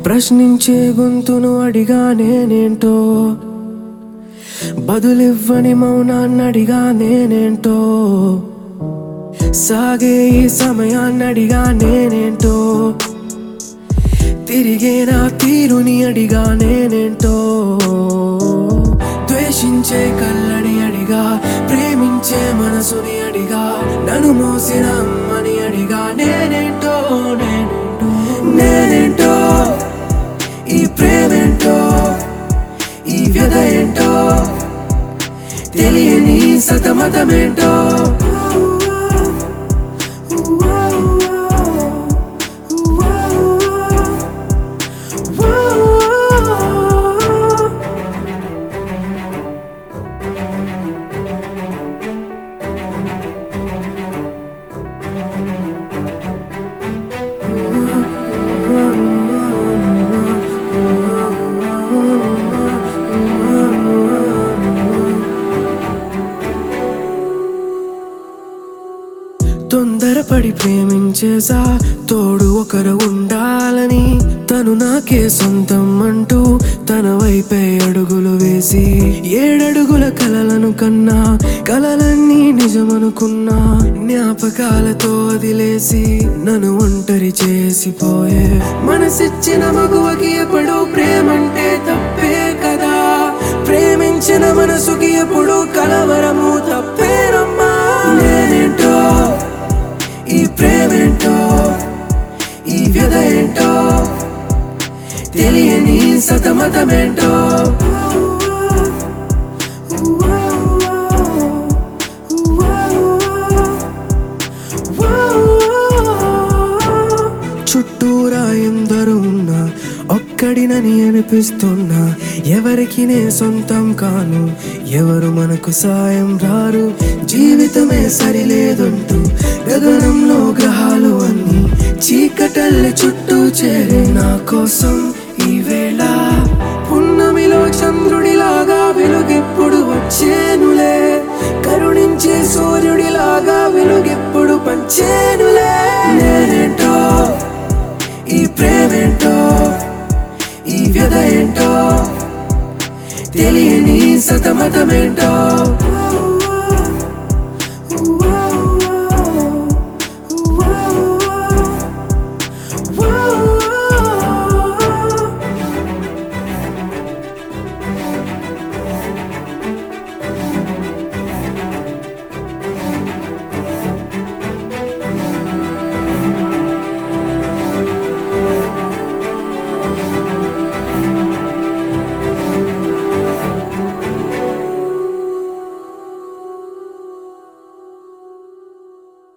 ప్రశ్నించే గొంతును అడిగా నేనేంటో, బదులివ్వని మౌనాన్నడిగా నేనేంటో, సాగే ఈ సమయాన్నడిగా నేనేంటో, తిరిగే నా తీరుని అడిగా నేనేంటో, ద్వేషించే కళ్ళని అడిగా, ప్రేమించే మనసుని అడిగా, నన్ను మోసిన అమ్మని అడిగా నేనేంటో, నేనేంటో, నేనేంటో, ఈ ప్రేమేంటో, ఈ వ్యధ ఏంటో, తెలియని సతమతమేంటో. తొందరపడి ప్రేమించేసా, తోడు ఒకరు ఉండాలని, తను నాకే సొంతం అంటూ తన వైపే అడుగులు వేసి, 7 అడుగుల కలలను కన్నా, కలలన్నీ నిజమనుకున్నా, జ్ఞాపకాలతో వదిలేసి నన్ను ఒంటరి చేసిపోయే, మనసిచ్చిన మగువకి ఎప్పుడు ప్రేమంటే తప్పే కదా, ప్రేమించిన మనసుకి ఎప్పుడు కలవరము తప్పేనమ్మా. నేనేంటో, ఈ ప్రేమేంటో, ఈ వ్యధ ఏంటో, తెలియని సతమతమేంటో. చుట్టూరా ఎందరూ ఉన్నా, ఒక్కడినని అనిపిస్తున్నా, ఎవరికి నే సొంతం కాను, ఎవరు మనకు సాయం రారు, జీవితమే సరిలేదంటూ గగనంలో గ్రహాలు అన్నీ చీకటల్లి చుట్టూ చేరే నా కోసం ఈ వేళ, పున్నమిలో చంద్రుడిలాగా వెలుగెప్పుడు వచ్చేనులే, కరుణించే సూర్యుడిలాగా వెలుగెప్పుడు పంచేనులే. నేనేంటో, ఈ ప్రేమేంటో, ఈ వ్యధ ఏంటో, తెలియని సతమతమేంటో.